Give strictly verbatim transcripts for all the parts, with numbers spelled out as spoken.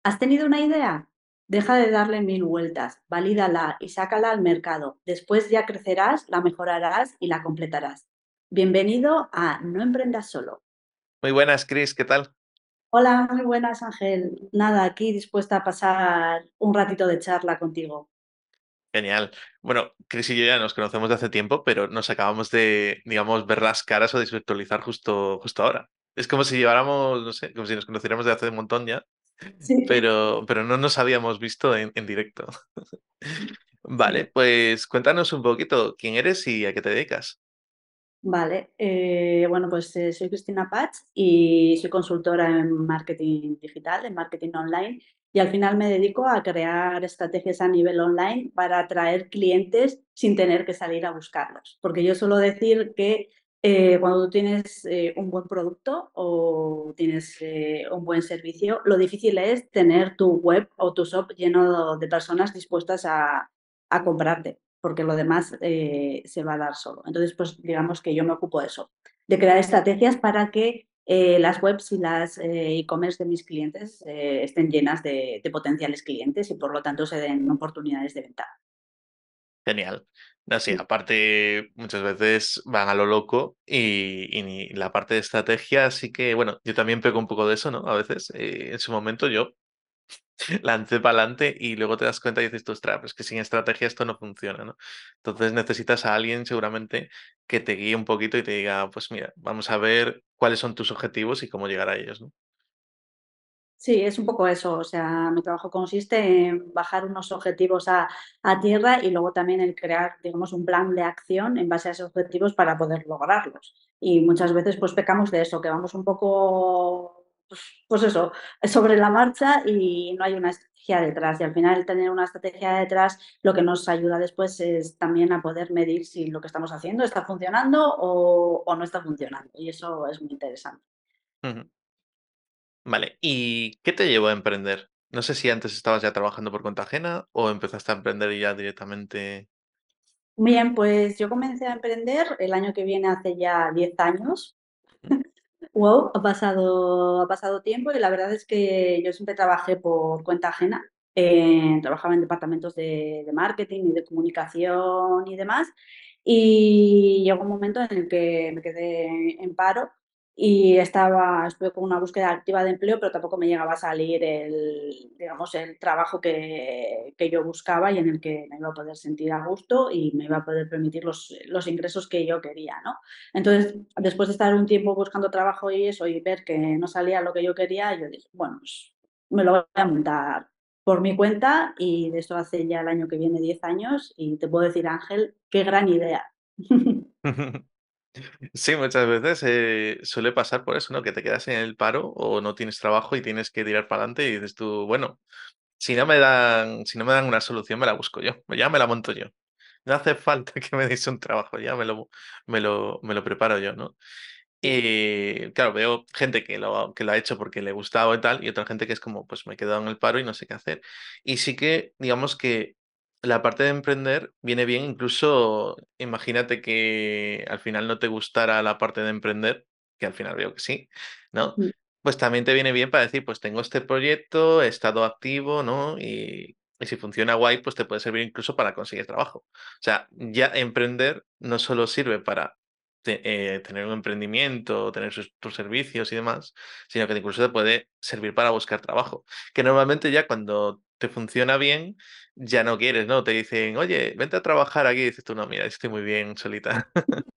¿Has tenido una idea? Deja de darle mil vueltas, valídala y sácala al mercado. Después ya crecerás, la mejorarás y la completarás. Bienvenido a No emprendas solo. Muy buenas, Chris, ¿qué tal? Hola, muy buenas, Ángel. Nada, aquí dispuesta a pasar un ratito de charla contigo. Genial. Bueno, Chris y yo ya nos conocemos de hace tiempo, pero nos acabamos de, digamos, ver las caras o desvirtualizar justo, justo ahora. Es como si lleváramos, no sé, como si nos conociéramos de hace un montón ya, Sí. pero, pero no nos habíamos visto en, en directo. Vale, Sí. pues cuéntanos un poquito quién eres y a qué te dedicas. Vale, eh, bueno, pues eh, soy Cristina Patch y soy consultora en marketing digital, en marketing online, y al final me dedico a crear estrategias a nivel online para atraer clientes sin tener que salir a buscarlos. Porque yo suelo decir que eh, cuando tú tienes eh, un buen producto o tienes eh, un buen servicio, lo difícil es tener tu web o tu shop lleno de personas dispuestas a, a comprarte, porque lo demás eh, se va a dar solo. Entonces, pues digamos que yo me ocupo de eso, de crear estrategias para que eh, las webs y las eh, e-commerce de mis clientes eh, estén llenas de, de potenciales clientes y por lo tanto se den oportunidades de venta. Genial. No, sí, aparte muchas veces van a lo loco y, y ni la parte de estrategia, así que bueno, yo también pego un poco de eso, ¿no? A veces, eh, en su momento yo lancé para adelante y luego te das cuenta y dices, tú, ostras, pues que sin estrategia esto no funciona, ¿no? Entonces necesitas a alguien seguramente que te guíe un poquito y te diga, pues mira, vamos a ver cuáles son tus objetivos y cómo llegar a ellos, ¿no? Sí, es un poco eso. O sea, mi trabajo consiste en bajar unos objetivos a, a tierra y luego también en crear, digamos, un plan de acción en base a esos objetivos para poder lograrlos. Y muchas veces pues pecamos de eso, que vamos un poco, pues, pues eso, sobre la marcha y no hay una estrategia detrás. Y al final tener una estrategia detrás lo que nos ayuda después es también a poder medir si lo que estamos haciendo está funcionando o, o no está funcionando. Y eso es muy interesante. Ujú. Vale, ¿y qué te llevó a emprender? No sé si antes estabas ya trabajando por cuenta ajena o empezaste a emprender y ya directamente... Bien, pues yo comencé a emprender el año que viene, hace ya diez años. Ujú. Wow, ha pasado, ha pasado tiempo y la verdad es que yo siempre trabajé por cuenta ajena. Eh, trabajaba en departamentos de, de marketing y de comunicación y demás. Y llegó un momento en el que me quedé en paro y estaba, estuve con una búsqueda activa de empleo, pero tampoco me llegaba a salir el, digamos, el trabajo que, que yo buscaba y en el que me iba a poder sentir a gusto y me iba a poder permitir los, los ingresos que yo quería, ¿no? Entonces, después de estar un tiempo buscando trabajo y eso y ver que no salía lo que yo quería, yo dije, bueno, pues me lo voy a montar por mi cuenta y de eso hace ya el año que viene diez años y te puedo decir, Ángel, qué gran idea. Sí, muchas veces eh, suele pasar por eso, ¿no? Que te quedas en el paro o no tienes trabajo y tienes que tirar para adelante y dices tú, bueno, si no me dan, si no me dan una solución, me la busco yo, ya me la monto yo. No hace falta que me deis un trabajo, ya me lo, me lo, me lo preparo yo, ¿no? Y claro, veo gente que lo, que lo ha hecho porque le gustaba y tal, y otra gente que es como, pues me he quedado en el paro y no sé qué hacer. Y sí que, digamos que la parte de emprender viene bien, incluso imagínate que al final no te gustara la parte de emprender, que al final veo que sí, ¿no? Pues también te viene bien para decir, pues tengo este proyecto, he estado activo, ¿no? Y, y si funciona guay, pues te puede servir incluso para conseguir trabajo. O sea, ya emprender no solo sirve para te- eh, tener un emprendimiento, tener sus- tus servicios y demás, sino que incluso te puede servir para buscar trabajo. Que normalmente ya cuando te funciona bien, ya no quieres, ¿no? Te dicen, oye, vente a trabajar aquí, y dices tú, no, mira, estoy muy bien solita.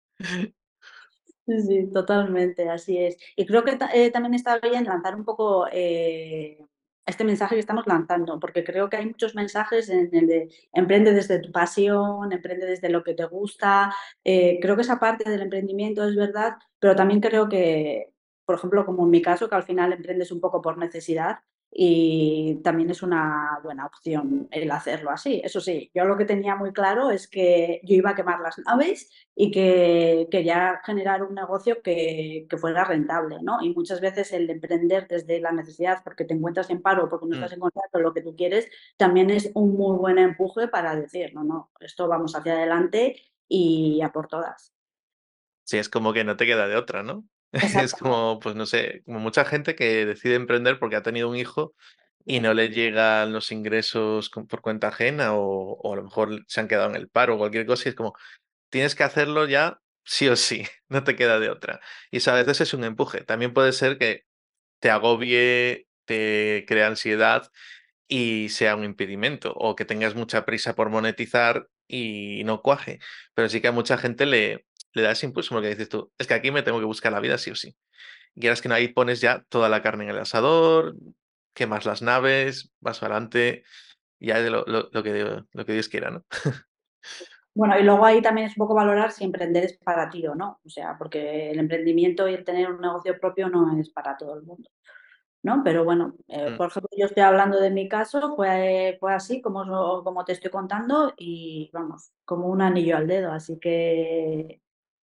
Sí, sí, totalmente, así es. Y creo que ta- eh, también está bien lanzar un poco eh, este mensaje que estamos lanzando, porque creo que hay muchos mensajes en el de emprende desde tu pasión, emprende desde lo que te gusta. Eh, creo que esa parte del emprendimiento es verdad, pero también creo que, por ejemplo, como en mi caso, que al final emprendes un poco por necesidad y también es una buena opción el hacerlo así. Eso sí, yo lo que tenía muy claro es que yo iba a quemar las naves y que quería generar un negocio que, que fuera rentable, ¿no? Y muchas veces el emprender desde la necesidad, porque te encuentras en paro, porque no Mm. estás encontrando lo que tú quieres, también es un muy buen empuje para decir, no, no, esto vamos hacia adelante y a por todas. Sí, es como que no te queda de otra, ¿no? Es Exactamente. como, pues no sé, como mucha gente que decide emprender porque ha tenido un hijo y no le llegan los ingresos con- por cuenta ajena o, o a lo mejor se han quedado en el paro o cualquier cosa y es como, tienes que hacerlo ya sí o sí, no te queda de otra. Y eso a veces es un empuje. También puede ser que te agobie, te crea ansiedad y sea un impedimento, o que tengas mucha prisa por monetizar y no cuaje. Pero sí que a mucha gente le, le da ese impulso, porque dices tú, es que aquí me tengo que buscar la vida sí o sí. Y quieras que no, ahí pones ya toda la carne en el asador, quemas las naves, vas adelante, ya de lo, lo, lo que, lo que Dios quiera, ¿no? Bueno, y luego ahí también es un poco valorar si emprender es para ti o no. O sea, porque el emprendimiento y el tener un negocio propio no es para todo el mundo, ¿no? Pero bueno, eh, Mm. por ejemplo, yo estoy hablando de mi caso, fue, fue así como, os- como te estoy contando y vamos, como un anillo al dedo. Así que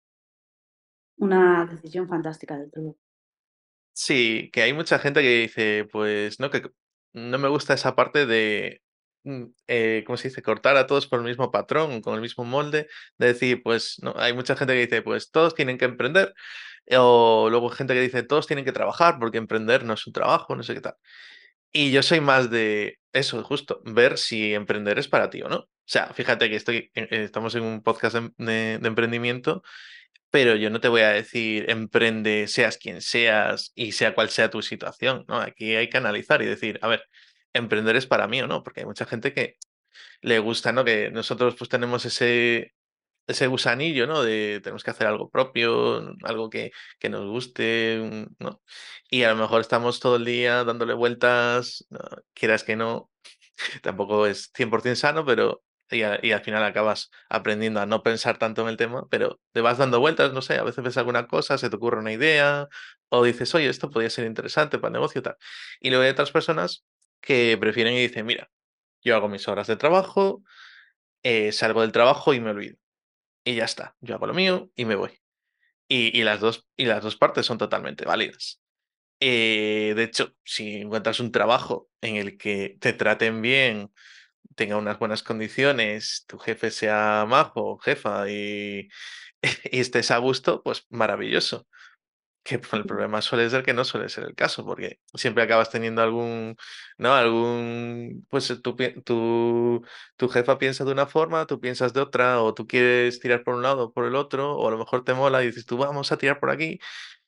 una decisión fantástica del todo. Sí, que hay mucha gente que dice, pues no, que no me gusta esa parte de, mm, eh, ¿cómo se dice? Cortar a todos por el mismo patrón, con el mismo molde, de decir, pues no, hay mucha gente que dice, pues todos tienen que emprender, o luego gente que dice, todos tienen que trabajar, porque emprender no es un trabajo, no sé qué tal. Y yo soy más de eso, justo, ver si emprender es para ti o no. O sea, fíjate que estoy, eh, eh, estamos en un podcast de, de de emprendimiento pero yo no te voy a decir emprende, seas quien seas y sea cual sea tu situación, ¿no? Aquí hay que analizar y decir, a ver, emprender es para mí o no, porque hay mucha gente que le gusta, ¿no? Que nosotros pues tenemos ese, ese gusanillo, ¿no? De tenemos que hacer algo propio, algo que, que nos guste, mm, ¿no? Y a lo mejor estamos todo el día dándole vueltas, ¿no? Quieras que no, tampoco es cien por ciento sano, pero y, a- y al final acabas aprendiendo a no pensar tanto en el tema, pero te vas dando vueltas, no sé, a veces ves alguna cosa, se te ocurre una idea, o dices, oye, esto podría ser interesante para el negocio, tal. Y luego hay otras personas que prefieren y dicen, mira, yo hago mis horas de trabajo, eh, salgo del trabajo y me olvido. Y ya está, yo hago lo mío y me voy. Y, y las dos, y las dos partes son totalmente válidas. Eh, de hecho, si encuentras un trabajo en el que te traten bien, tenga unas buenas condiciones, tu jefe sea majo, jefa y, y estés a gusto, pues maravilloso. Que pues, el problema suele ser que no suele ser el caso, porque siempre acabas teniendo algún, ¿no? Algún, pues tu, pi- tu, tu jefa piensa de una forma, tú piensas de otra, o tú quieres tirar por un lado o por el otro, o a lo mejor te mola y dices tú, vamos a tirar por aquí.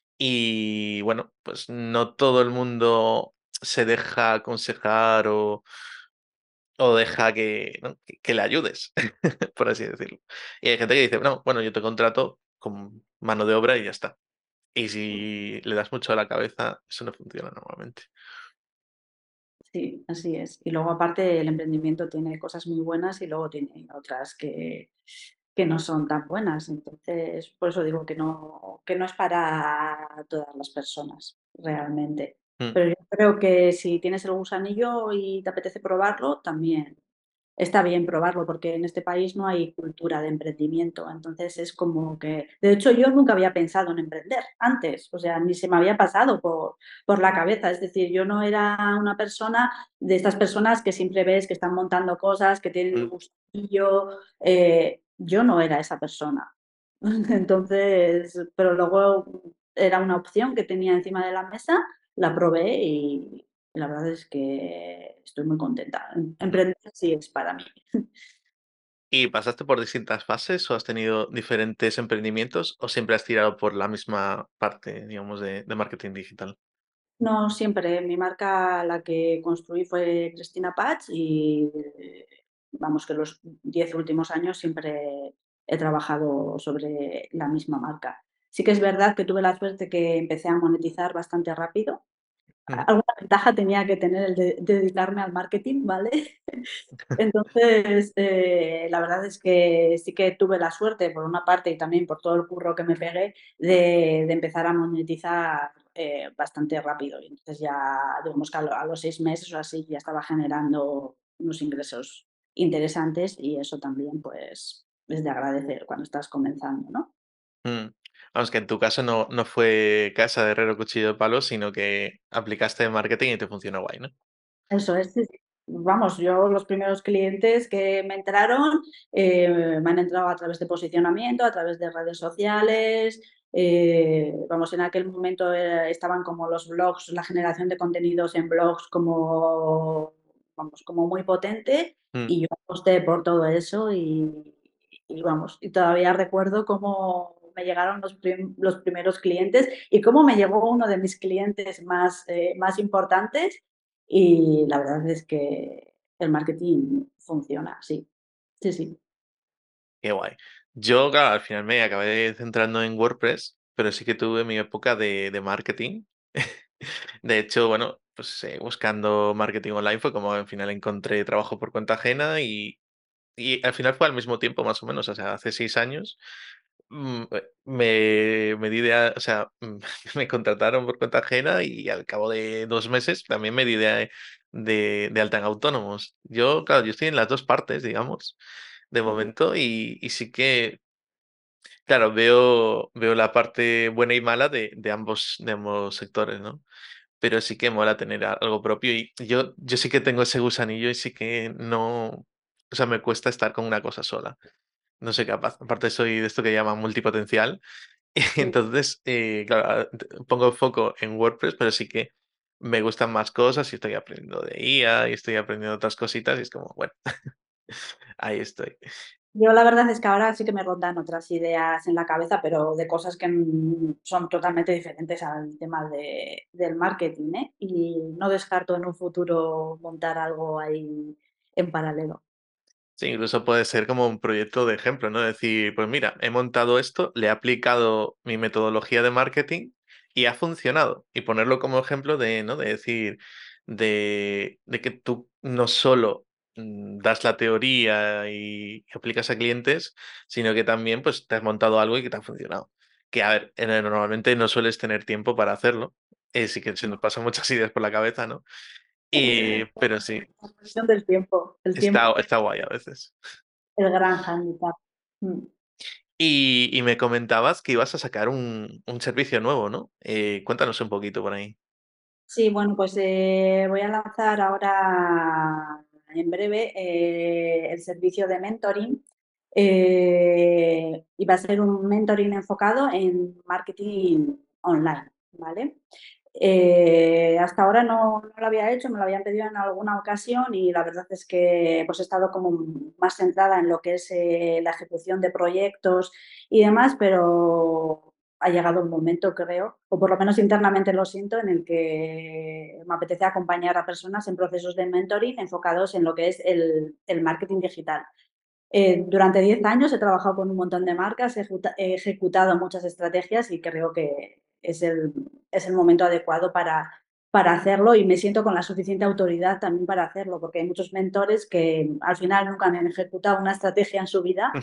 Y bueno, pues no todo el mundo se deja aconsejar o, o deja que, ¿no? que, que le ayudes, por así decirlo. Y hay gente que dice, no, bueno, yo te contrato con mano de obra y ya está. Y si le das mucho a la cabeza, eso no funciona normalmente. Sí, así es. Y luego aparte el emprendimiento tiene cosas muy buenas y luego tiene otras que, que no son tan buenas. Entonces, por eso digo que no, que no es para todas las personas realmente. Mm, Pero yo creo que si tienes el gusanillo y te apetece probarlo, también está bien probarlo, porque en este país no hay cultura de emprendimiento. Entonces es como que, de hecho, yo nunca había pensado en emprender antes, o sea, ni se me había pasado por, por la cabeza. Es decir, yo no era una persona de estas personas que siempre ves que están montando cosas, que tienen el mm. gustillo. Eh, yo no era esa persona. Entonces, pero luego era una opción que tenía encima de la mesa, la probé y la verdad es que estoy muy contenta. Em- Mm. Emprender sí es para mí. ¿Y pasaste por distintas fases o has tenido diferentes emprendimientos o siempre has tirado por la misma parte, digamos, de, de marketing digital? No siempre, mi marca, la que construí fue Cristina Patch y eh, vamos que los diez últimos años siempre he trabajado sobre la misma marca. Sí que es verdad que tuve la suerte que empecé a monetizar bastante rápido. Mm, Alguna ventaja tenía que tener el de de dedicarme al marketing, ¿vale? Entonces, eh, la verdad es que sí que tuve la suerte, por una parte, y también por todo el curro que me pegué, de, de empezar a monetizar eh, bastante rápido. Y entonces ya, digamos que a, lo- a los seis meses o así, ya estaba generando unos ingresos interesantes y eso también, pues, es de agradecer cuando estás comenzando, ¿no? mm. Vamos, que en tu caso no, no fue casa de herrero cuchillo de palo, sino que aplicaste marketing y te funcionó guay, ¿no? Eso es, sí, sí. Vamos, yo los primeros clientes que me entraron, eh, me han entrado a través de posicionamiento, a través de redes sociales, Eh, vamos, en aquel momento eh, estaban como los blogs, la generación de contenidos en blogs como, vamos, como muy potente Mm, y yo aposté por todo eso y, y vamos, y todavía recuerdo cómo me llegaron los, prim- los primeros clientes y cómo me llegó uno de mis clientes más, eh, más importantes y la verdad es que el marketing funciona, sí, sí, sí. qué guay. Yo, claro, al final me acabé centrando en WordPress, pero sí que tuve mi época de, de marketing. De hecho, bueno, pues eh, buscando marketing online fue como al final encontré trabajo por cuenta ajena y, y al final fue al mismo tiempo más o menos, o sea, hace seis años. mm, eh, Me, me di de, a- o sea, me contrataron por cuenta ajena y al cabo de dos meses también me di de, de, de alta en autónomos. Yo, claro, yo estoy en las dos partes, digamos, de momento y, y sí que, claro, veo, veo la parte buena y mala de, de ambos, de ambos sectores, ¿no? Pero sí que mola tener a- algo propio y yo, yo sí que tengo ese gusanillo y sí que no, o sea, me cuesta estar con una cosa sola. No soy capaz. Aparte soy de esto que llaman multipotencial. Y Sí. entonces, eh, claro, a- t- pongo foco en WordPress, pero sí que me gustan más cosas y estoy aprendiendo de I A y estoy aprendiendo otras cositas y es como, bueno, ahí estoy. Yo la verdad es que ahora sí que me rondan otras ideas en la cabeza, pero de cosas que mm, son totalmente diferentes al tema de, del marketing, ¿eh? Y no descarto en un futuro montar algo ahí en paralelo. Sí, incluso puede ser como un proyecto de ejemplo, ¿no? Decir, pues mira, he montado esto, le he aplicado mi metodología de marketing y ha funcionado. Y ponerlo como ejemplo de, ¿no? De decir, de, de que tú no solo mm, das la teoría y aplicas a clientes, sino que también pues te has montado algo y que te ha funcionado. Que a ver, eh, normalmente no sueles tener tiempo para hacerlo. Eh, sí que se nos pasan muchas ideas por la cabeza, ¿no? Y, pero sí, La cuestión del tiempo, el está, tiempo, está guay a veces. el gran hándicap. Mm. Y, y me comentabas que ibas a sacar un, un servicio nuevo, ¿no? Eh, cuéntanos un poquito por ahí. Sí, bueno, pues eh, voy a lanzar ahora en breve eh, el servicio de mentoring eh, y va a ser un mentoring enfocado en marketing online, ¿vale? Eh, hasta ahora no, no lo había hecho, me lo habían pedido en alguna ocasión y la verdad es que pues he estado como más centrada en lo que es eh, la ejecución de proyectos y demás, pero ha llegado un momento, creo, o por lo menos internamente lo siento, en el que me apetece acompañar a personas en procesos de mentoring enfocados en lo que es el, el marketing digital. Eh, durante diez años he trabajado con un montón de marcas, he, ejecuta- he ejecutado muchas estrategias y creo que es el, es el momento adecuado para, para hacerlo y me siento con la suficiente autoridad también para hacerlo, porque hay muchos mentores que al final nunca han ejecutado una estrategia en su vida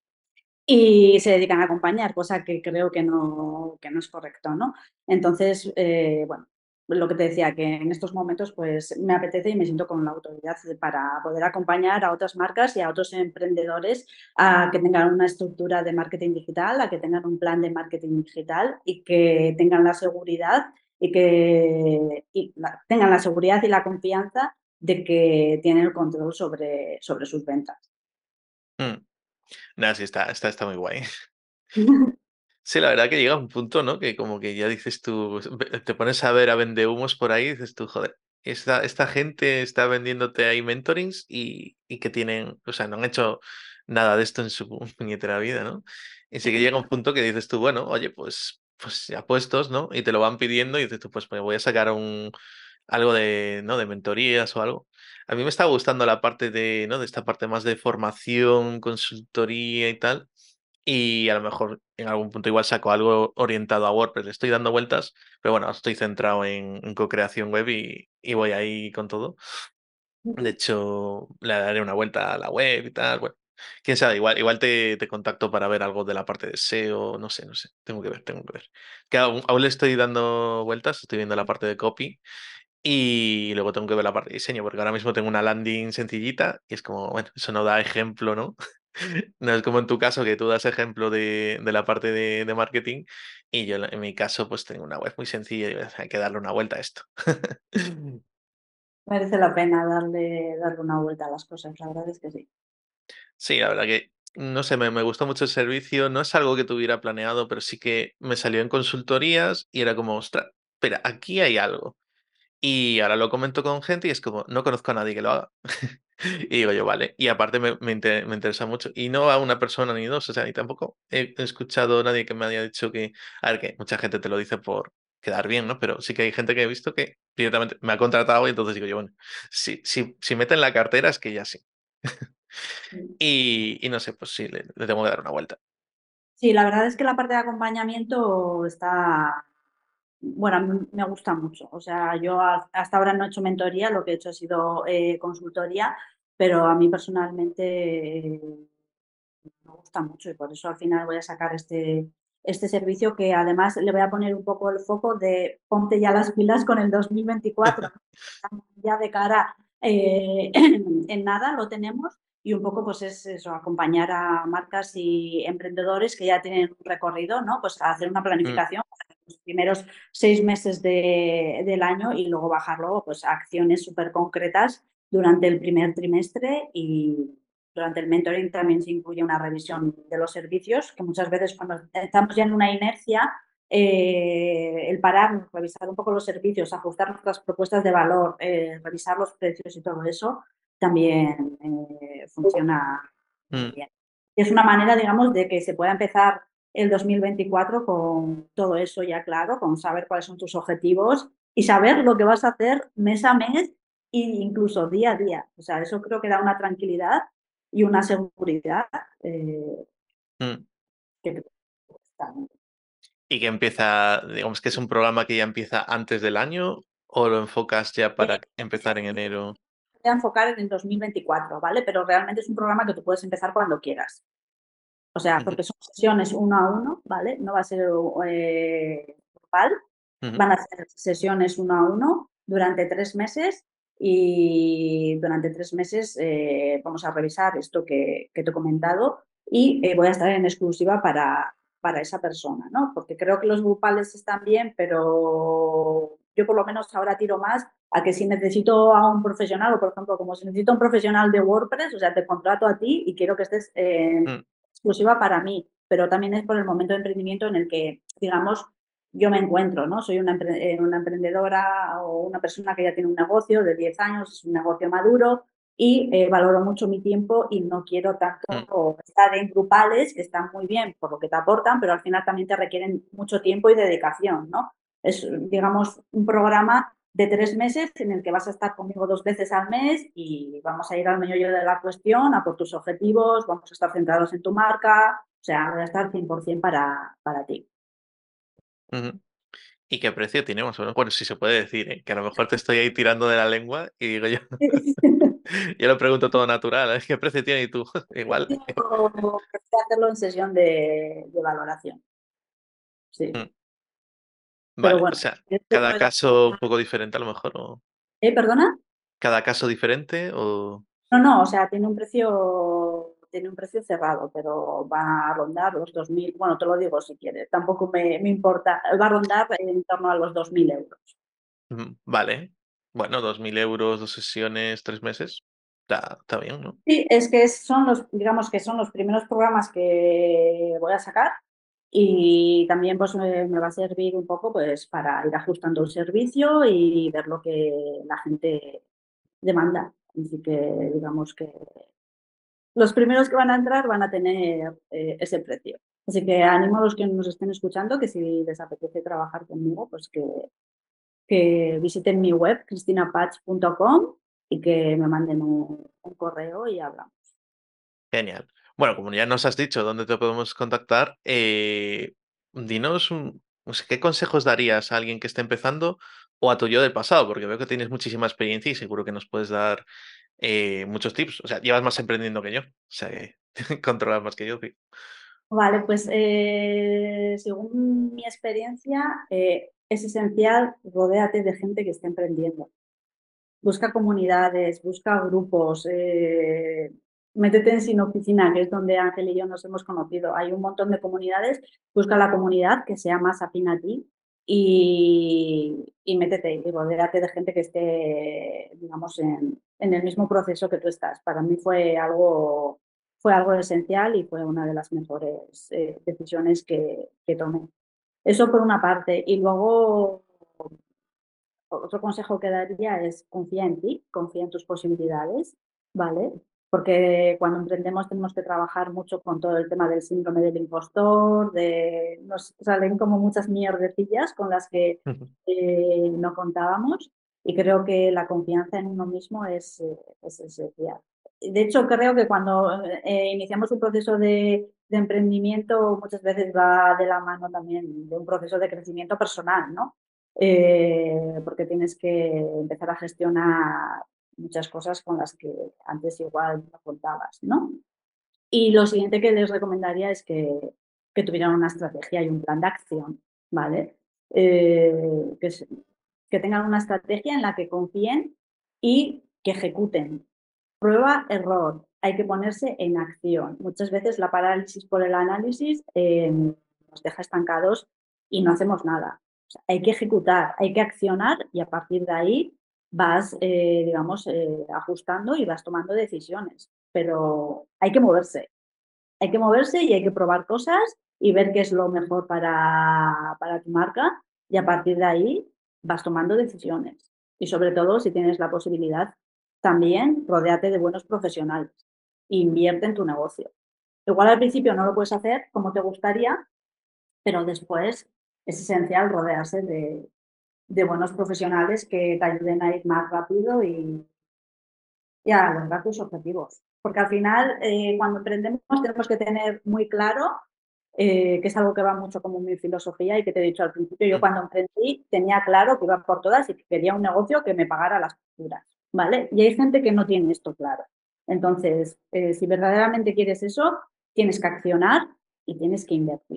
y se dedican a acompañar, cosa que creo que no, que no es correcto, ¿no? Entonces, eh, bueno, lo que te decía, que en estos momentos pues me apetece y me siento con la autoridad de- para poder acompañar a otras marcas y a otros emprendedores a que tengan una estructura de marketing digital, a que tengan un plan de marketing digital y que tengan la seguridad y que y la- tengan la seguridad y la confianza de que tienen el control sobre, sobre sus ventas. Mm. Nada, sí, está, está, está muy guay. Sí, la verdad que llega un punto, ¿no? Que como que ya dices tú, ve- te pones a ver a vendehumos por ahí y dices tú, joder, esta, esta gente está vendiéndote ahí mentorings y, y que tienen, o sea, no han hecho nada de esto en su puñetera vida, ¿no? Y sí que llega un punto que dices tú, bueno, oye, pues, pues ya puestos, ¿no? Y te lo van pidiendo y dices tú, pues me voy a sacar un, algo de, ¿no? De mentorías o algo. A mí me está gustando la parte de, ¿no? De esta parte más de formación, consultoría y tal. Y a lo mejor en algún punto igual saco algo orientado a WordPress. Le estoy dando vueltas, pero bueno, estoy centrado en, en co-creación web y, y voy ahí con todo. De hecho, le daré una vuelta a la web y tal. Bueno, quién sabe, igual, igual te, te contacto para ver algo de la parte de S E O, no sé, no sé. Tengo que ver, tengo que ver. Que aún, aún le estoy dando vueltas, estoy viendo la parte de copy y luego tengo que ver la parte de diseño, porque ahora mismo tengo una landing sencillita y es como, bueno, eso no da ejemplo, ¿no? No es como en tu caso que tú das ejemplo de, de la parte de, de marketing y yo en mi caso pues tengo una web muy sencilla y hay que darle una vuelta a esto. Merece la pena darle, darle una vuelta a las cosas, la verdad es que sí. Sí, la verdad que no sé, me, me gustó mucho el servicio. No es algo que tuviera planeado, pero sí que me salió en consultorías y era como, ostras, espera, aquí hay algo. Y ahora lo comento con gente y es como, no conozco a nadie que lo haga. Y digo yo, vale. Y aparte me, me, inte- me interesa mucho. Y no a una persona ni dos, o sea, ni tampoco he escuchado a nadie que me haya dicho que, a ver, que mucha gente te lo dice por quedar bien, ¿no? Pero sí que hay gente que he visto que directamente me ha contratado y entonces digo yo, bueno, si, si, si mete en la cartera es que ya sí. Y, y no sé, pues sí, le, le tengo que dar una vuelta. Sí, la verdad es que la parte de acompañamiento está, bueno, a mí me gusta mucho. O sea, yo a- hasta ahora no he hecho mentoría, lo que he hecho ha sido eh, consultoría, pero a mí personalmente eh, me gusta mucho y por eso al final voy a sacar este, este servicio que además le voy a poner un poco el foco de ponte ya las pilas con el dos mil veinticuatro, ¿no? Ya de cara eh, en nada lo tenemos y un poco pues es eso, acompañar a marcas y emprendedores que ya tienen un recorrido, ¿no? Pues a hacer una Mm, planificación para los primeros seis meses de, del año y luego bajarlo pues a acciones súper concretas durante el primer trimestre y durante el mentoring también se incluye una revisión de los servicios, que muchas veces cuando estamos ya en una inercia, eh, el pararnos, revisar un poco los servicios, ajustar nuestras propuestas de valor, eh, revisar los precios y todo eso, también eh, funciona muy mm, bien. Y es una manera, digamos, de que se pueda empezar el dos mil veinticuatro con todo eso ya claro, con saber cuáles son tus objetivos y saber lo que vas a hacer mes a mes e incluso día a día. O sea, eso creo que da una tranquilidad y una seguridad eh, mm. que creo que está muy Y que empieza, digamos que es un programa que ya empieza antes del año o lo enfocas ya bien. para empezar en enero. Voy a enfocar en el dos mil veinticuatro, ¿vale? Pero realmente es un programa que tú puedes empezar cuando quieras. O sea, Ujú, porque son sesiones uno a uno, ¿vale? No va a ser eh, grupal, ujú, van a ser sesiones uno a uno durante tres meses y durante tres meses eh, vamos a revisar esto que, que te he comentado y eh, voy a estar en exclusiva para, para esa persona, ¿no? Porque creo que los grupales están bien, pero yo por lo menos ahora tiro más a que si necesito a un profesional, o por ejemplo, como si necesito un profesional de WordPress, o sea, te contrato a ti y quiero que estés en mm, exclusiva para mí, pero también es por el momento de emprendimiento en el que, digamos, yo me encuentro, ¿no? Soy una, empre una emprendedora o una persona que ya tiene un negocio de diez años, es un negocio maduro y eh, valoro mucho mi tiempo y no quiero mm, tanto estar en grupales que están muy bien por lo que te aportan, pero al final también te requieren mucho tiempo y dedicación, ¿no? Es, digamos, un programa de tres meses en el que vas a estar conmigo dos veces al mes y vamos a ir al meollo de la cuestión, a por tus objetivos, vamos a estar centrados en tu marca, o sea, voy a estar cien por ciento para, para ti. ujú. ¿Y qué precio tiene más o menos? Bueno, si se puede decir, ¿eh? Que a lo mejor te estoy ahí tirando de la lengua y digo yo, yo lo pregunto todo natural, ¿eh? ¿Qué precio tiene? Y tú, igual. Prefiero hacerlo en sesión de, de valoración, sí. Mm, Pero vale, o bueno, sea, esto cada es la- caso un poco diferente a lo mejor, o ¿Eh, perdona? cada caso diferente, o... No, no, o sea, tiene un precio, tiene un precio cerrado, pero va a rondar los dos mil. Bueno, te lo digo si quieres, tampoco me, me importa, va a rondar en torno a los dos mil euros. Mm, vale. Bueno, dos mil euros, dos sesiones, tres meses. Está, está bien, ¿no? Sí, es que son los, digamos que son los primeros programas que voy a sacar y también pues me, me va a servir un poco pues para ir ajustando el servicio y ver lo que la gente demanda. Así que digamos que los primeros que van a entrar van a tener eh, ese precio. Así que animo a los que nos estén escuchando que si les apetece trabajar conmigo, pues que, que visiten mi web, cristina patch punto com y que me manden un, un correo y hablamos. Genial. Bueno, como ya nos has dicho dónde te podemos contactar, eh, dinos un, no sé, ¿qué consejos darías a alguien que esté empezando o a tu yo del pasado? Porque veo que tienes muchísima experiencia y seguro que nos puedes dar eh, muchos tips. O sea, llevas más emprendiendo que yo. O sea, que controlas más que yo, sí. Vale, pues eh, según mi experiencia, eh, es esencial rodéate de gente que esté emprendiendo. Busca comunidades, busca grupos, eh, métete en Sin Oficina, que es donde Ángel y yo nos hemos conocido. Hay un montón de comunidades, busca la comunidad que sea más afín a ti y, y métete y rodéate de gente que esté, digamos, en, en el mismo proceso que tú estás. Para mí fue algo fue algo esencial y fue una de las mejores eh, decisiones que, que tomé. Eso por una parte. Y luego, otro consejo que daría es confía en ti, confía en tus posibilidades, ¿vale? Porque cuando emprendemos tenemos que trabajar mucho con todo el tema del síndrome del impostor, de, nos salen como muchas mierdecillas con las que eh, no contábamos y creo que la confianza en uno mismo es, eh, es esencial. De hecho, creo que cuando eh, iniciamos un proceso de, de emprendimiento muchas veces va de la mano también de un proceso de crecimiento personal, ¿no? Eh, porque tienes que empezar a gestionar muchas cosas con las que antes igual no contabas, ¿no? Y lo siguiente que les recomendaría es que, que tuvieran una estrategia y un plan de acción, ¿vale? Eh, que, que tengan una estrategia en la que confíen y que ejecuten. Prueba, error. Hay que ponerse en acción. Muchas veces la parálisis por el análisis eh, nos deja estancados y no hacemos nada. O sea, hay que ejecutar, hay que accionar y a partir de ahí vas, eh, digamos, eh, ajustando y vas tomando decisiones. Pero hay que moverse, hay que moverse y hay que probar cosas y ver qué es lo mejor para, para tu marca y a partir de ahí vas tomando decisiones. Y sobre todo, si tienes la posibilidad, también rodéate de buenos profesionales. Invierte en tu negocio. Igual al principio no lo puedes hacer como te gustaría, pero después es esencial rodearse de, de buenos profesionales que te ayuden a ir más rápido y, y a lograr tus objetivos. Porque al final, eh, cuando emprendemos, tenemos que tener muy claro, eh, que es algo que va mucho como mi filosofía y que te he dicho al principio, yo cuando emprendí tenía claro que iba por todas y que quería un negocio que me pagara las facturas, ¿vale? Y hay gente que no tiene esto claro. Entonces, eh, si verdaderamente quieres eso, tienes que accionar y tienes que invertir.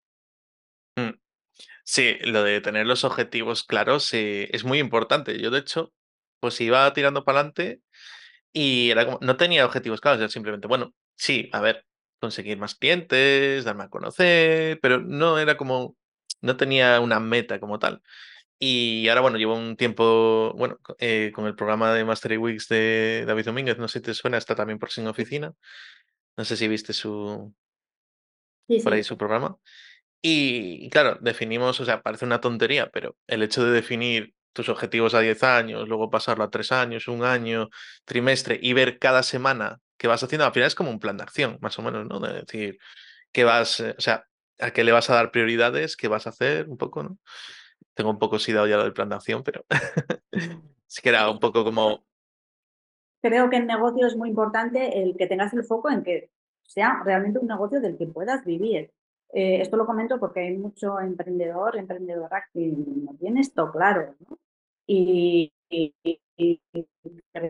Mm. Sí, lo de tener los objetivos claros eh, es muy importante. Yo, de hecho, pues iba tirando para adelante y era como, no tenía objetivos claros, era simplemente, bueno, sí, a ver, conseguir más clientes, darme a conocer, pero no era como, no tenía una meta como tal. Y ahora, bueno, llevo un tiempo, bueno, co- eh, con el programa de Mastery Weeks de David Domínguez, no sé si te suena, está también por Sin Oficina, no sé si viste su, Sí, por ahí sí. su programa. Y, y claro, definimos, o sea, parece una tontería, pero el hecho de definir tus objetivos a diez años, luego pasarlo a tres años, un año, trimestre, y ver cada semana qué vas haciendo, al final es como un plan de acción, más o menos, ¿no? De decir, qué vas, eh, o sea, a qué le vas a dar prioridades, qué vas a hacer, un poco, ¿no? Tengo un poco oxidado ya lo del plan de acción, pero sí que era un poco como... Creo que en negocio es muy importante el que tengas el foco en que sea realmente un negocio del que puedas vivir. Eh, esto lo comento porque hay mucho emprendedor, emprendedora que no tiene esto claro, ¿no? Y, y- y- y creo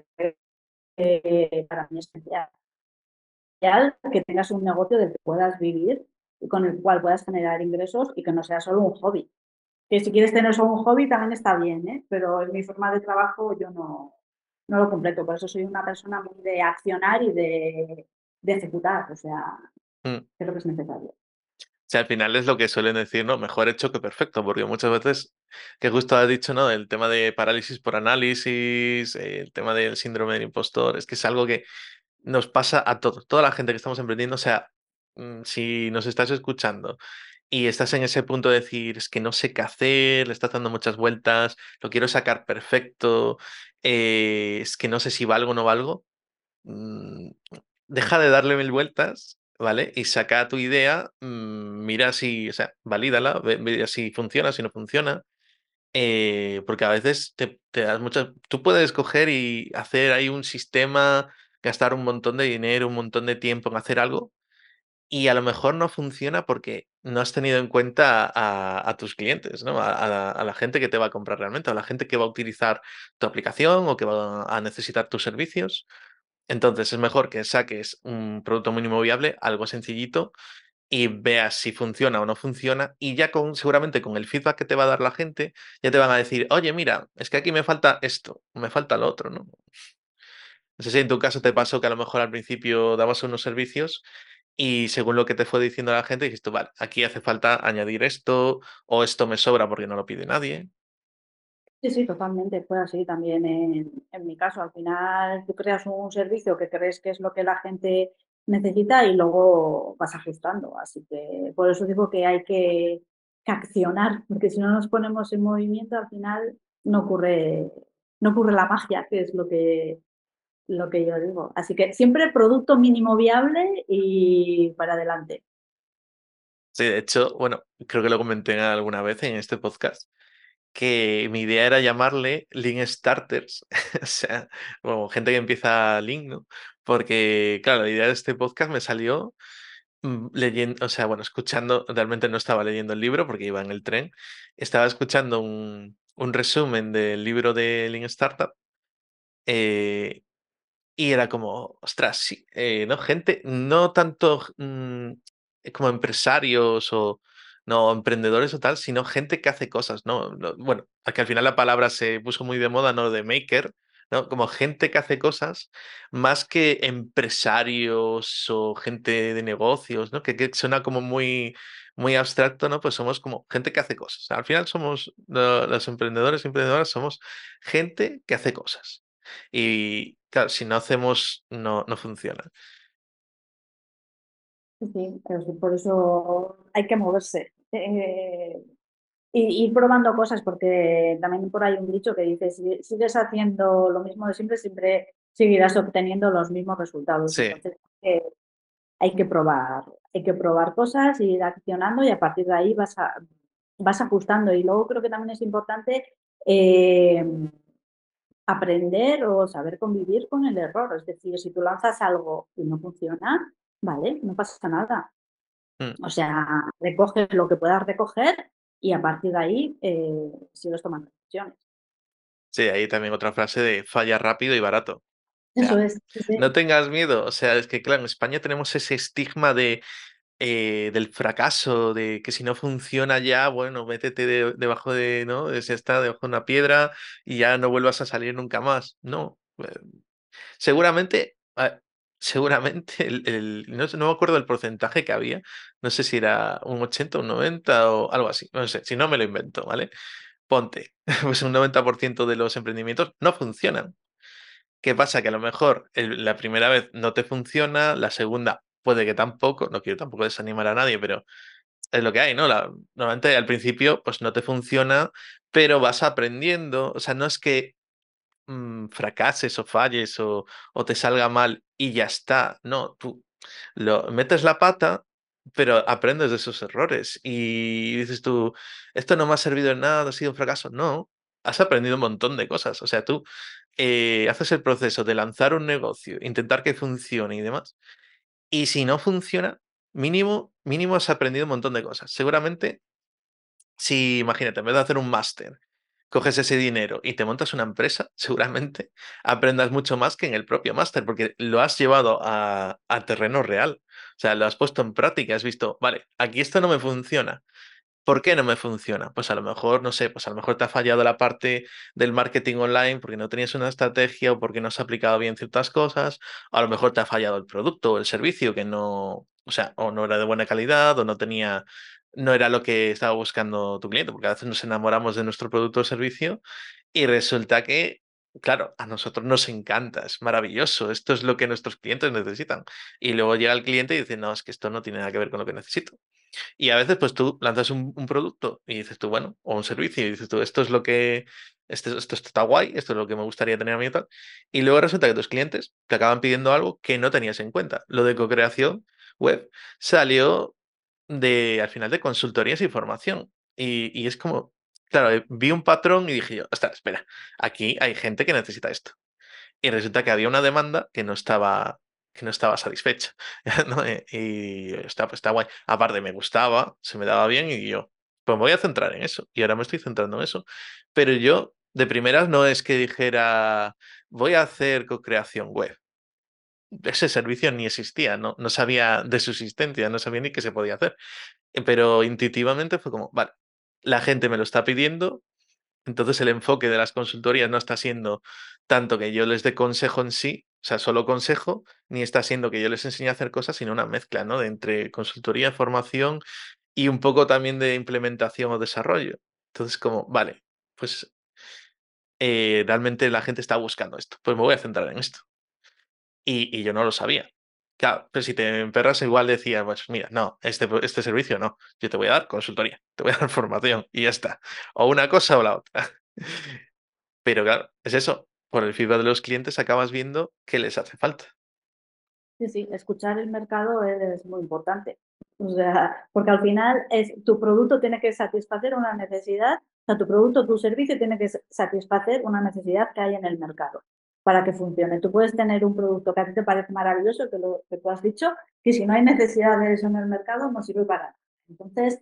que para mí es esencial que tengas un negocio del que puedas vivir y con el cual puedas generar ingresos y que no sea solo un hobby. Que si quieres tener solo un hobby también está bien, ¿eh? Pero en mi forma de trabajo yo no, no lo completo. Por eso soy una persona muy de accionar y de, de ejecutar. O sea, mm, creo que es necesario. sea, al final es lo que suelen decir, ¿no? Mejor hecho que perfecto, porque muchas veces, que justo has dicho, ¿no? El tema de parálisis por análisis, eh, el tema del síndrome del impostor, es que es algo que nos pasa a todos, toda la gente que estamos emprendiendo, o sea, mm, si nos estás escuchando y estás en ese punto de decir, es que no sé qué hacer, le estás dando muchas vueltas, lo quiero sacar perfecto, eh, es que no sé si valgo o no valgo, mm, deja de darle mil vueltas, ¿vale? Y saca tu idea, mm, mira si, o sea, valídala, ve, ve si funciona, si no funciona. Eh, porque a veces te, te das muchas. Tú puedes coger y hacer ahí un sistema, gastar un montón de dinero, un montón de tiempo en hacer algo, y a lo mejor no funciona porque no has tenido en cuenta a, a tus clientes, ¿no? A, a la, a la gente que te va a comprar realmente, a la gente que va a utilizar tu aplicación o que va a necesitar tus servicios. Entonces es mejor que saques un producto mínimo viable, algo sencillito, y veas si funciona o no funciona. Y ya con, seguramente con el feedback que te va a dar la gente, ya te van a decir, oye, mira, es que aquí me falta esto, me falta lo otro, ¿no? No sé si en tu caso te pasó que a lo mejor al principio dabas unos servicios y según lo que te fue diciendo la gente, dijiste, vale, aquí hace falta añadir esto o esto me sobra porque no lo pide nadie. Sí, sí, totalmente. Fue así también en, en mi caso. Al final tú creas un servicio que crees que es lo que la gente necesita y luego vas ajustando. Así que por eso digo que hay que, que accionar, porque si no nos ponemos en movimiento, al final no ocurre, no ocurre la magia, que es lo que, lo que yo digo. Así que siempre producto mínimo viable y para adelante. Sí, de hecho, bueno, creo que lo comenté alguna vez en este podcast, que mi idea era llamarle Lean Starters, o sea, como gente que empieza Lean, ¿no? Porque, claro, la idea de este podcast me salió leyendo, o sea, bueno, escuchando, realmente no estaba leyendo el libro porque iba en el tren, estaba escuchando un, un resumen del libro de Lean Startup, eh, y era como, ostras, sí, eh, ¿no? Gente, no tanto mm, como empresarios o no emprendedores o tal, sino gente que hace cosas, ¿no? No, bueno, que al final la palabra se puso muy de moda, ¿no? De maker, ¿no? Como gente que hace cosas, más que empresarios o gente de negocios, ¿no? Que, que suena como muy, muy abstracto, ¿no? Pues somos como gente que hace cosas. Al final somos, lo- los emprendedores y emprendedoras somos gente que hace cosas. Y claro, si no hacemos, no, no funciona. Sí, sí, pero sí, por eso hay que moverse. Eh, y ir probando cosas, porque también por ahí un dicho que dice, si sigues haciendo lo mismo de siempre, siempre seguirás obteniendo los mismos resultados. Sí, Entonces, eh, hay que probar, hay que probar cosas, ir accionando y a partir de ahí vas, a, vas ajustando. Y luego creo que también es importante eh, aprender o saber convivir con el error. Es decir, si tú lanzas algo y no funciona, vale, no pasa nada. mm, O sea, recoges lo que puedas recoger y a partir de ahí eh, sigues tomando decisiones. sí, ahí también otra frase de falla rápido y barato. O Eso sea, es, sí, no sí. tengas miedo. O sea, es que claro, en España tenemos ese estigma de eh, del fracaso, de que si no funciona ya, bueno, métete de- debajo de, ¿no? De- Si está debajo de una piedra y ya no vuelvas a salir nunca más. No. eh, Seguramente, ah, seguramente, el, el- no, sé- no me acuerdo del porcentaje que había. No sé si era un ochenta, un noventa o algo así. No sé, si no me lo invento, ¿vale? Ponte, pues un noventa por ciento de los emprendimientos no funcionan. ¿Qué pasa? Que a lo mejor el- la primera vez no te funciona, la segunda puede que tampoco, no quiero tampoco desanimar a nadie, pero es lo que hay, ¿no? La- normalmente al principio pues no te funciona, pero vas aprendiendo, o sea, no es que mm, fracases o falles o, o te salga mal y ya está, no, tú lo, metes la pata, pero aprendes de esos errores y dices tú, esto no me ha servido en nada, ha sido un fracaso. No, has aprendido un montón de cosas. O sea, tú eh, haces el proceso de lanzar un negocio, intentar que funcione y demás, y si no funciona, mínimo, mínimo has aprendido un montón de cosas. Seguramente, si imagínate, en vez de hacer un máster, coges ese dinero y te montas una empresa, seguramente aprendas mucho más que en el propio máster, porque lo has llevado a, a terreno real. O sea, lo has puesto en práctica, has visto, vale, aquí esto no me funciona. ¿Por qué no me funciona? Pues a lo mejor, no sé, pues a lo mejor te ha fallado la parte del marketing online porque no tenías una estrategia o porque no has aplicado bien ciertas cosas. A lo mejor te ha fallado el producto o el servicio que no, o sea, o no era de buena calidad o no tenía, no era lo que estaba buscando tu cliente, porque a veces nos enamoramos de nuestro producto o servicio y resulta que, claro, a nosotros nos encanta, es maravilloso, esto es lo que nuestros clientes necesitan. Y luego llega el cliente y dice, no, es que esto no tiene nada que ver con lo que necesito. Y a veces, pues tú lanzas un, un producto y dices tú, bueno, o un servicio y dices tú, esto es lo que, esto, esto, esto está guay, esto es lo que me gustaría tener a mí y tal. Y luego resulta que tus clientes te acaban pidiendo algo que no tenías en cuenta. Lo de co-creación web salió de, al final, de consultorías y formación. Y, y es como, claro, eh, vi un patrón y dije yo, ostras, espera, aquí hay gente que necesita esto. Y resulta que había una demanda que no estaba, que no estaba satisfecha, ¿no? Eh, Y está, pues está guay. Aparte, me gustaba, se me daba bien y yo, pues me voy a centrar en eso. Y ahora me estoy centrando en eso. Pero yo, de primeras, no es que dijera, voy a hacer co-creación web. Ese servicio ni existía, no, no sabía de su existencia, no sabía ni qué se podía hacer. Eh, Pero intuitivamente fue como, vale, la gente me lo está pidiendo, entonces el enfoque de las consultorías no está siendo tanto que yo les dé consejo en sí, o sea, solo consejo, ni está siendo que yo les enseñe a hacer cosas, sino una mezcla, ¿no? De entre consultoría, formación y un poco también de implementación o desarrollo. Entonces, como, vale, pues eh, realmente la gente está buscando esto, pues me voy a centrar en esto. Y, y yo no lo sabía. Claro, pero si te emperras igual decías, pues mira, no, este, este servicio no, yo te voy a dar consultoría, te voy a dar formación y ya está. O una cosa o la otra. Pero claro, es eso, por el feedback de los clientes acabas viendo qué les hace falta. Sí, sí, escuchar el mercado es muy importante. O sea, porque al final es, tu producto tiene que satisfacer una necesidad, o sea, tu producto, tu servicio tiene que satisfacer una necesidad que hay en el mercado para que funcione. Tú puedes tener un producto que a ti te parece maravilloso, que lo que tú has dicho, que si no hay necesidad de eso en el mercado, no sirve para nada. Entonces,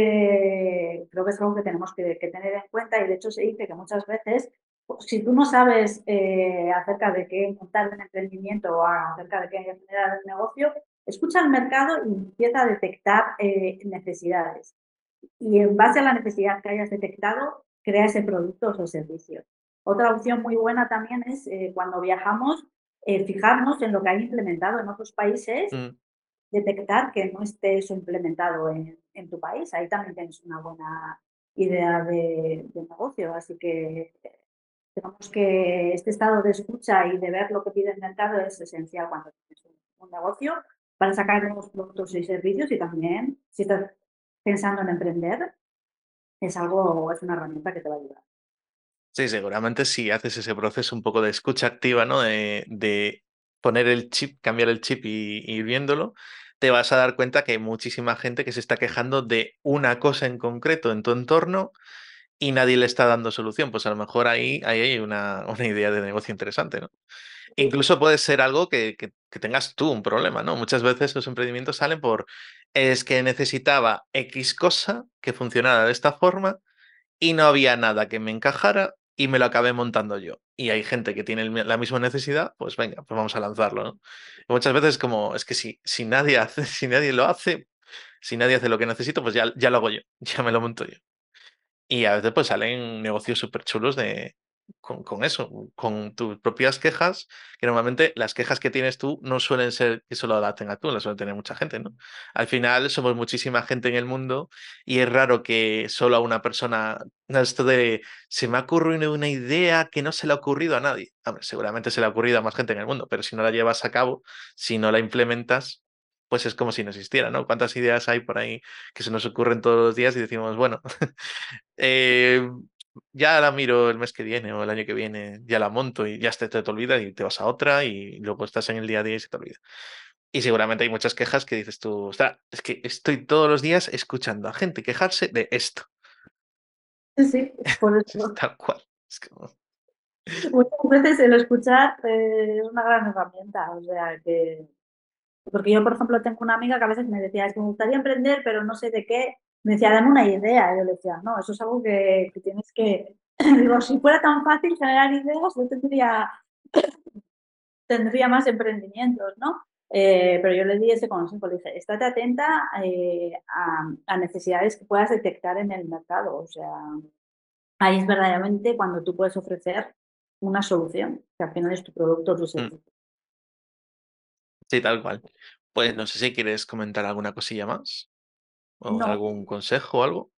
eh, creo que es algo que tenemos que, que tener en cuenta y de hecho se dice que muchas veces si tú no sabes eh, acerca de qué montar un emprendimiento o acerca de qué generar un negocio, escucha al mercado y empieza a detectar eh, necesidades. Y en base a la necesidad que hayas detectado, crea ese producto o servicio. Otra opción muy buena también es eh, cuando viajamos, eh, fijarnos en lo que hay implementado en otros países, Mm. detectar que no esté eso implementado en, en tu país. Ahí también tienes una buena idea de, de negocio. Así que digamos que este estado de escucha y de ver lo que pide el mercado es esencial cuando tienes un, un negocio para sacar nuevos productos y servicios y también si estás pensando en emprender es algo, es una herramienta que te va a ayudar. Sí, seguramente si haces ese proceso un poco de escucha activa, ¿no? De, de poner el chip, cambiar el chip y, y ir viéndolo, te vas a dar cuenta que hay muchísima gente que se está quejando de una cosa en concreto en tu entorno y nadie le está dando solución. Pues a lo mejor ahí, ahí hay una, una idea de negocio interesante, ¿no? Incluso puede ser algo que, que, que tengas tú un problema, ¿no? Muchas veces los emprendimientos salen por, es que necesitaba X cosa que funcionara de esta forma y no había nada que me encajara y me lo acabé montando yo. Y hay gente que tiene el mi- la misma necesidad, pues venga, pues vamos a lanzarlo, ¿no? Y muchas veces como, es que si, si nadie hace, si nadie lo hace, si nadie hace lo que necesito, pues ya, ya lo hago yo, ya me lo monto yo. Y a veces pues salen negocios súper chulos de, con, con eso, con tus propias quejas, que normalmente las quejas que tienes tú no suelen ser que solo la tenga tú, las suele tener mucha gente, ¿no? Al final somos muchísima gente en el mundo y es raro que solo a una persona, no, esto de se me ha ocurrido una idea que no se le ha ocurrido a nadie. Hombre, seguramente se le ha ocurrido a más gente en el mundo, pero si no la llevas a cabo, si no la implementas, pues es como si no existiera, ¿no? ¿Cuántas ideas hay por ahí que se nos ocurren todos los días y decimos, bueno, eh, ya la miro el mes que viene o el año que viene, ya la monto y ya te, te, te olvida y te vas a otra y luego estás en el día a día y se te olvida. Y seguramente hay muchas quejas que dices tú, ostras, es que estoy todos los días escuchando a gente quejarse de esto. Sí, sí, por Es eso. tal cual. Es que, Muchas veces el escuchar eh, es una gran herramienta, o sea que porque yo, por ejemplo, tengo una amiga que a veces me decía, es que me gustaría emprender, pero no sé de qué. Me decía, dame una idea. Y yo le decía, no, eso es algo que, que tienes que... Digo, si fuera tan fácil generar ideas, yo tendría, tendría más emprendimientos, ¿no? Eh, pero yo le di ese consejo, le dije, estate atenta eh, a, a necesidades que puedas detectar en el mercado. O sea, ahí es verdaderamente cuando tú puedes ofrecer una solución, que al final es tu producto o tu mm, servicio. sí, tal cual. Pues no sé si quieres comentar alguna cosilla más o No, algún consejo o algo.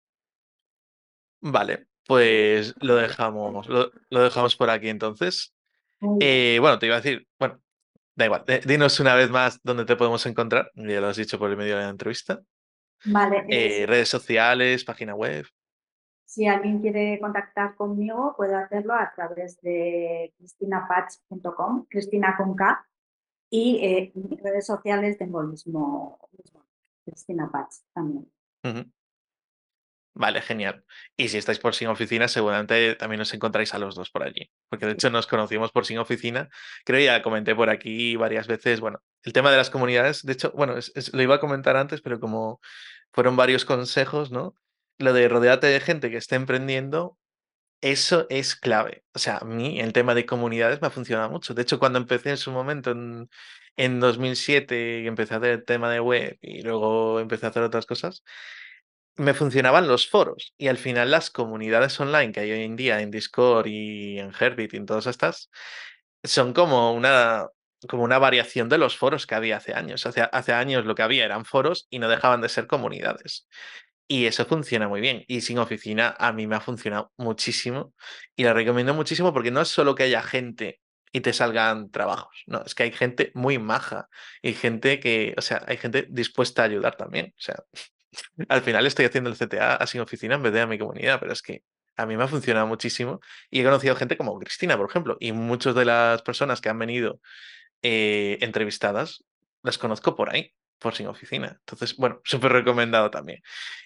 Vale, pues lo dejamos, lo, lo dejamos por aquí entonces. muy bien. Eh, bueno, te iba a decir, bueno, da igual, eh, dinos una vez más dónde te podemos encontrar, ya lo has dicho por el medio de la entrevista. Vale, es Eh, redes sociales, página web. si alguien quiere contactar conmigo, puede hacerlo a través de cristina patch punto com, Cristina con K, y eh, en mis redes sociales tengo el mismo, mismo Cristina Patch también. Ujú. Vale, genial. Y si estáis por Sin Oficina, seguramente también os encontráis a los dos por allí, porque de hecho nos conocimos por Sin Oficina. Creo ya comenté por aquí varias veces, bueno, el tema de las comunidades, de hecho, bueno, es- es- lo iba a comentar antes, pero como fueron varios consejos, ¿no? Lo de rodearte de gente que esté emprendiendo. Eso es clave. O sea, a mí el tema de comunidades me ha funcionado mucho. De hecho, cuando empecé en su momento en, en dos mil siete y empecé a hacer el tema de web y luego empecé a hacer otras cosas, me funcionaban los foros. Y al final las comunidades online que hay hoy en día en Discord y en Herbit y en todas estas, son como una, como una variación de los foros que había hace años. Hace, hace años lo que había eran foros y no dejaban de ser comunidades. Y eso funciona muy bien. Y Sin Oficina a mí me ha funcionado muchísimo y la recomiendo muchísimo porque no es solo que haya gente y te salgan trabajos. No, es que hay gente muy maja y gente que, o sea, hay gente dispuesta a ayudar también. O sea, al final estoy haciendo el C T A así en oficina en vez de a mi comunidad, pero es que a mí me ha funcionado muchísimo y he conocido gente como Cristina, por ejemplo, y muchas de las personas que han venido eh, entrevistadas las conozco por ahí, por sin oficina. Entonces, bueno, súper recomendado también.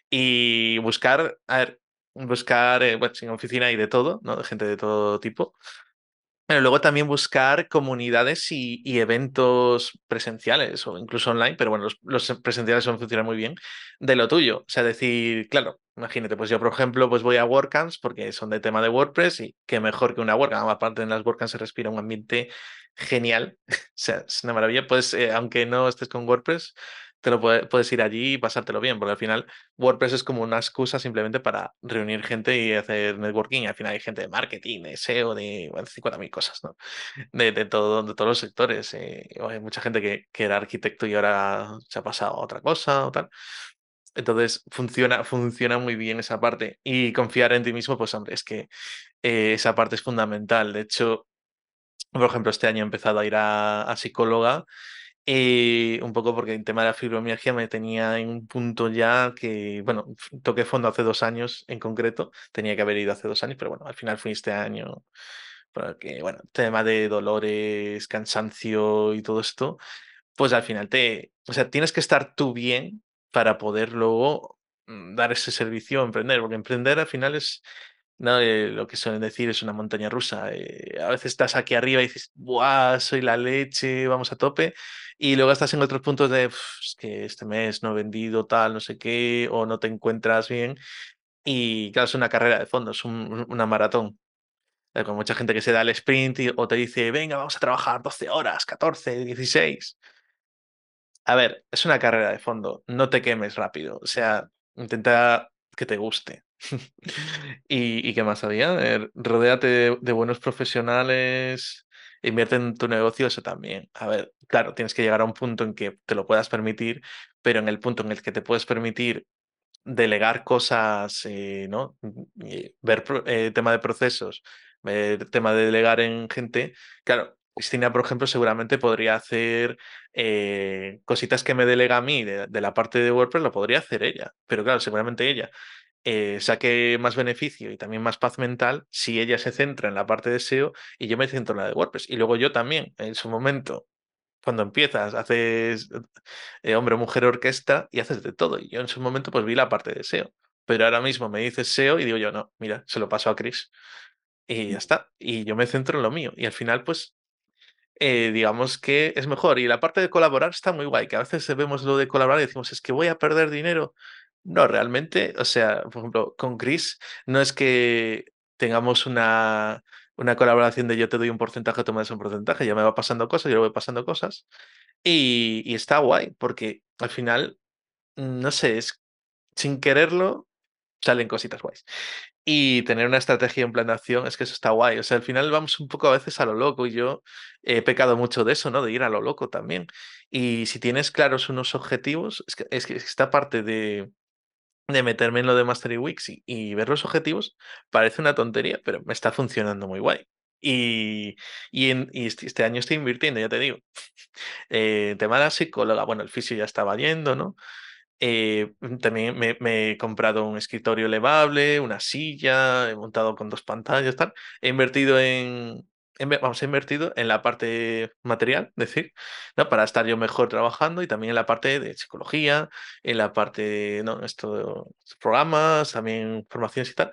Y buscar, a ver, buscar, eh, bueno, sin oficina y de todo, ¿no? De gente de todo tipo. Pero luego también buscar comunidades y, y eventos presenciales o incluso online, pero bueno, los, los presenciales suelen funcionar muy bien, de lo tuyo. O sea, decir, claro, imagínate, pues yo, por ejemplo, pues voy a WordCamps porque son de tema de WordPress y qué mejor que una WordCamp. Aparte, en las WordCamps se respira un ambiente genial. O sea, es una maravilla. Pues, eh, aunque no estés con WordPress, te lo puede- puedes ir allí y pasártelo bien, porque al final WordPress es como una excusa simplemente para reunir gente y hacer networking. Y al final hay gente de marketing, de S E O, de bueno, cincuenta mil cosas, ¿no? De, de todo, de todos los sectores. eh, Hay mucha gente que, que era arquitecto y ahora se ha pasado a otra cosa o tal. Entonces funciona, funciona muy bien esa parte. Y confiar en ti mismo, pues hombre, es que eh, esa parte es fundamental. De hecho, por ejemplo, este año he empezado a ir a, a psicóloga eh, un poco porque el tema de la fibromialgia me tenía en un punto ya que, bueno, f- toqué fondo hace dos años en concreto, tenía que haber ido hace dos años, pero bueno, al final fui este año, porque, bueno, tema de dolores, cansancio y todo esto, pues al final te, o sea, tienes que estar tú bien para poder luego mm, dar ese servicio a emprender, porque emprender al final es, no, eh, lo que suelen decir es una montaña rusa. eh, a veces estás aquí arriba y dices, ¡buah! Soy la leche, vamos a tope. Y luego estás en otros puntos de, "Uf, es que este mes no he vendido tal, no sé qué, o no te encuentras bien. Y claro, es una carrera de fondo, es un- una maratón. Eh, Con mucha gente que se da el sprint y- o te dice, venga, vamos a trabajar doce horas, catorce, dieciséis. A ver, es una carrera de fondo, no te quemes rápido, o sea, intenta que te guste. ¿Y, y qué más había? Eh, rodéate de, de buenos profesionales, invierte en tu negocio, eso también. A ver, claro, tienes que llegar a un punto en que te lo puedas permitir, pero en el punto en el que te puedes permitir delegar cosas, eh, ¿no? Y ver pro- eh, tema de procesos, ver tema de delegar en gente. Claro, Cristina, por ejemplo, seguramente podría hacer eh, cositas que me delega a mí de, de la parte de WordPress, lo podría hacer ella. Pero claro, seguramente ella eh, saque más beneficio y también más paz mental si ella se centra en la parte de S E O y yo me centro en la de WordPress. Y luego yo también, en su momento cuando empiezas, haces eh, hombre, mujer, orquesta y haces de todo. Y yo en su momento pues vi la parte de S E O. Pero ahora mismo me dices S E O y digo yo, no, mira, se lo paso a Chris. Y ya está. Y yo me centro en lo mío. Y al final, pues, eh, digamos que es mejor. Y la parte de colaborar está muy guay, que a veces vemos lo de colaborar y decimos, es que voy a perder dinero. No, realmente, o sea, por ejemplo, con Chris no es que tengamos una, una colaboración de yo te doy un porcentaje, tú me das un porcentaje, ya me va pasando cosas, yo le voy pasando cosas. Y, y está guay, porque al final, mm, no sé, es sin quererlo, salen cositas guays. Y tener una estrategia en plan de acción, es que eso está guay. O sea, al final vamos un poco a veces a lo loco y yo he pecado mucho de eso, ¿no? De ir a lo loco también. Y si tienes claros unos objetivos, es que, es que esta parte de, de meterme en lo de Mastery Weeks y, y ver los objetivos parece una tontería, pero me está funcionando muy guay. Y, y, en- y este este año estoy invirtiendo, ya te digo. Eh, tema de la psicóloga, bueno, el fisio ya estaba yendo, ¿no? Eh, también me, me he comprado un escritorio elevable, una silla, he montado con dos pantallas, tal. He invertido en, en- vamos, he invertido en la parte material, es decir, ¿no? Para estar yo mejor trabajando y también en la parte de psicología, en la parte de, ¿no? Esto, programas, también formaciones y tal.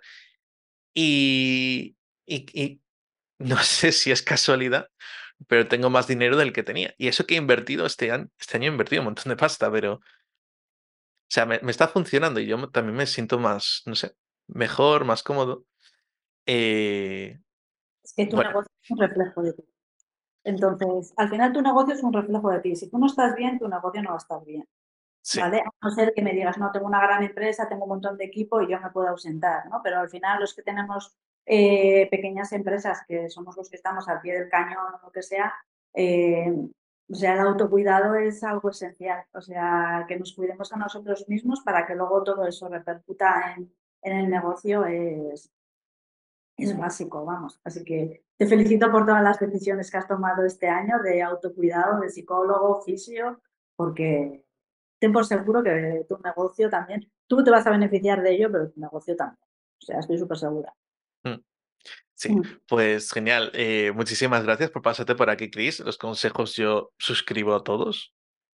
Y, y, y no sé si es casualidad, pero tengo más dinero del que tenía. Y eso que he invertido este año, este año he invertido un montón de pasta, pero o sea, me, me está funcionando y yo me- también me siento más, no sé, mejor, más cómodo. Eh, Es que tu bueno, negocio es un reflejo de ti. Entonces, al final tu negocio es un reflejo de ti. Si tú no estás bien, tu negocio no va a estar bien. sí, ¿Vale? A no ser que me digas, no, tengo una gran empresa, tengo un montón de equipo y yo me puedo ausentar, ¿no? Pero al final los que tenemos eh, pequeñas empresas, que somos los que estamos al pie del cañón o lo que sea, eh, o sea, el autocuidado es algo esencial. O sea, que nos cuidemos a nosotros mismos para que luego todo eso repercuta en, en el negocio es, es básico, vamos. Así que te felicito por todas las decisiones que has tomado este año de autocuidado, de psicólogo, fisio, porque ten por seguro que tu negocio también, tú te vas a beneficiar de ello, pero tu negocio también. O sea, estoy súper segura. Mm, sí, Mm. pues genial. Eh, muchísimas gracias por pasarte por aquí, Chris. Los consejos yo suscribo a todos.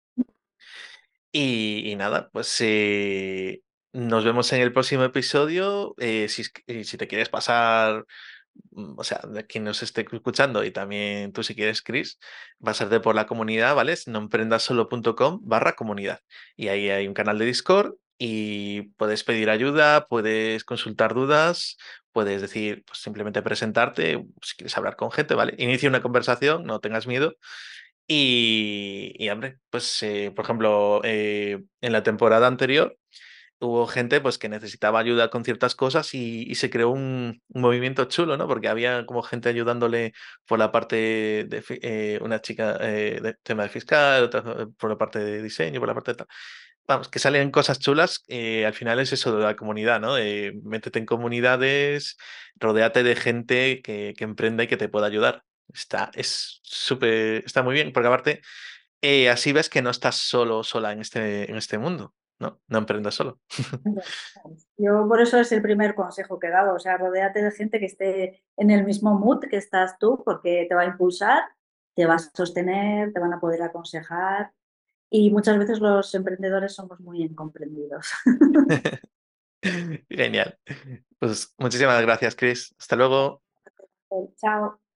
Y, y nada, pues eh, nos vemos en el próximo episodio. Eh, si, es que- eh, si te quieres pasar, mm, o sea, de quien nos esté escuchando y también tú si quieres, Chris, pasarte por la comunidad, ¿vale? Es noemprendasolo.com barra comunidad. Y ahí hay un canal de Discord y puedes pedir ayuda, puedes consultar dudas, puedes decir, pues simplemente presentarte, si quieres hablar con gente, ¿vale? Inicia una conversación, no tengas miedo. Y, y, hombre, pues eh, por ejemplo, eh, en la temporada anterior hubo gente pues que necesitaba ayuda con ciertas cosas y, y se creó un, un movimiento chulo, ¿no? Porque había como gente ayudándole por la parte de fi- eh, una chica eh, de tema de fiscal, otra eh, por la parte de diseño, por la parte de tal. Vamos, que salen cosas chulas. Eh, al final es eso de la comunidad, ¿no? Eh, métete en comunidades, rodéate de gente que, que emprenda y que te pueda ayudar. Está, es súper, está muy bien, porque aparte, eh, así ves que no estás solo o sola en este, en este mundo, ¿no? No emprendas solo. Yo por eso es el primer consejo que he dado, o sea, rodéate de gente que esté en el mismo mood que estás tú, porque te va a impulsar, te va a sostener, te van a poder aconsejar y muchas veces los emprendedores somos muy incomprendidos. Genial. Pues muchísimas gracias, Chris. Hasta luego. Chao.